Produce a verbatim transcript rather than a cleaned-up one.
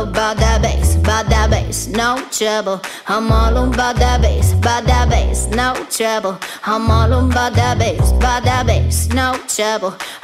about that bass, about that bass, no trouble. I'm all about that bass, about that bass, no trouble. I'm all about that bass, about that bass, no trouble.